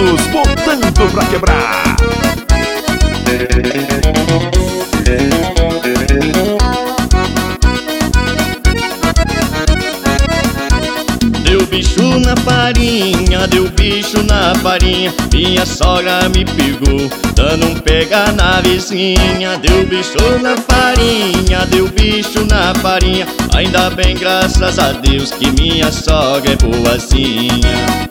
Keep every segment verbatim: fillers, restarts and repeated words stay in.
Manos, botando pra quebrar. Deu bicho na farinha, deu bicho na farinha. Minha sogra me pegou, dando um pega na vizinha. Deu bicho na farinha, deu bicho na farinha. Ainda bem, graças a Deus, que minha sogra é boazinha.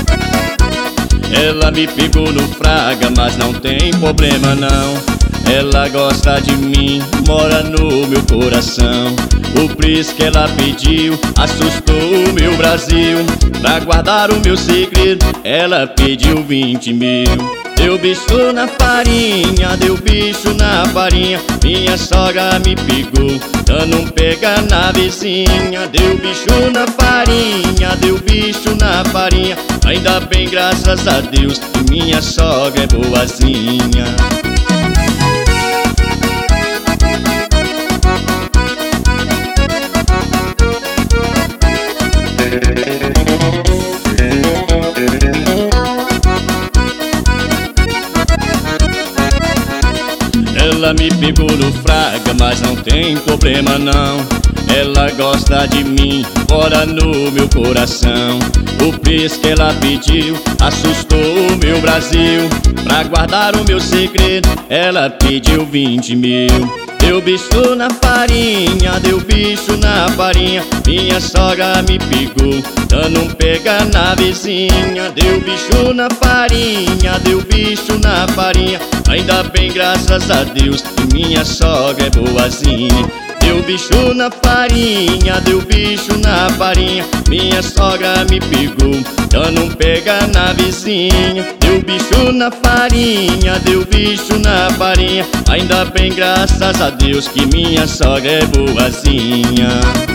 Ela me pegou no fraga, mas não tem problema não. Ela gosta de mim, mora no meu coração. O preço que ela pediu assustou o meu Brasil. Pra guardar o meu segredo, ela pediu vinte mil. Deu bicho na farinha, deu bicho na farinha. Minha sogra me pegou, dando um pega na vizinha. Deu bicho na farinha, deu bicho na farinha. Ainda bem, graças a Deus, que minha sogra é boazinha. Ela me pegou no fraga, mas não tem problema não. Ela gosta de mim, mora no meu coração. O preço que ela pediu assustou o meu Brasil. Pra guardar o meu segredo, ela pediu vinte mil. Deu bicho na farinha, deu bicho na farinha. Minha sogra me pegou, dando um pega na vizinha. Deu bicho na farinha, deu bicho na farinha. Ainda bem, graças a Deus, que minha sogra é boazinha. Deu bicho na farinha, deu bicho na farinha. Minha sogra me pegou, dando um pega na vizinha. Deu bicho na farinha, deu bicho na farinha. Ainda bem, graças a Deus, que minha sogra é boazinha.